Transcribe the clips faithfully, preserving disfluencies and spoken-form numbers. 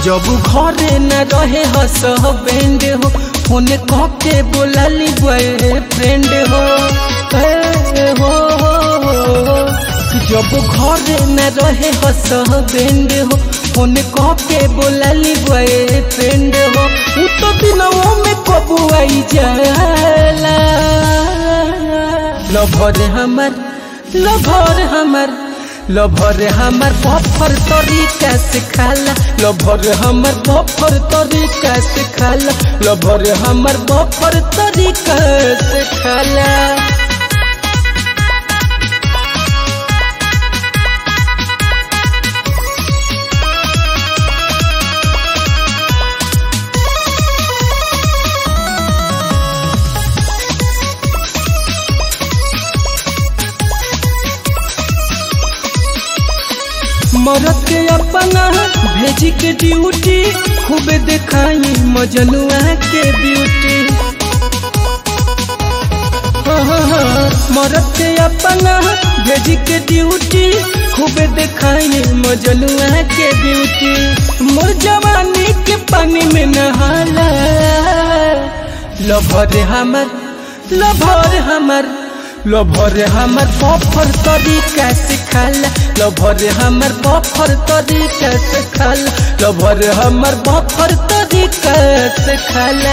जब घरे न रहे हसबैंड हो फोन कह के बोलाली बॉयफ्रेंड हो ए हो जब घरे न रहे हसबैंड हो फोन कह के बोलाली बॉयफ्रेंड हो उ तो दिनों में कबू आई जाला लभर हमर लभर हमर लभर हमर बफर तरीका से खाला लभर हमर बफर तरीका से खाला लभर हमर बफर तरीका से खाला मरद के अपना भेजी के ड्यूटी खूब दिखाई मजनुआ के ब्यूटी मरद के अपना भेजी के ड्यूटी खूब दिखाई मजनुआ के ब्यूटी मोर जवानी के पानी में नहाला लभर हमर लभर हमर लभर हमर बफर तरीका से खाला लभर हमर बफर तरीका से खाला लभर हमर बफर तरीका से खाला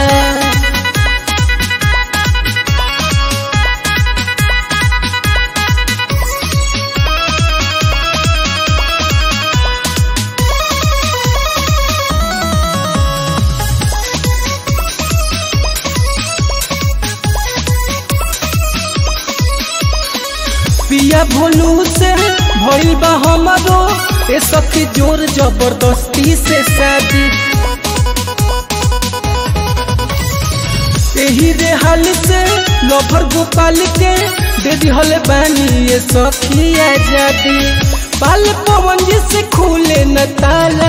पिया भोलू से भइल बा हमारो ए सखी जोर जबरदस्ती से शादी एही रे हाल से लभर गोपाल के दे दिहल बानी ये सखी आजादी पाल पवन जी से खुले न ताला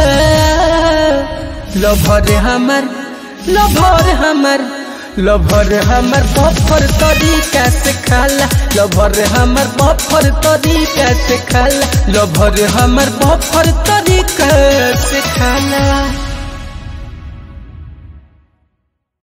लभर हमर लभर हमर लभर हमर बफर तरीका से खाला लभर हमर बफर तरीका से खाला लभर हमर बफर तरीका से खाला।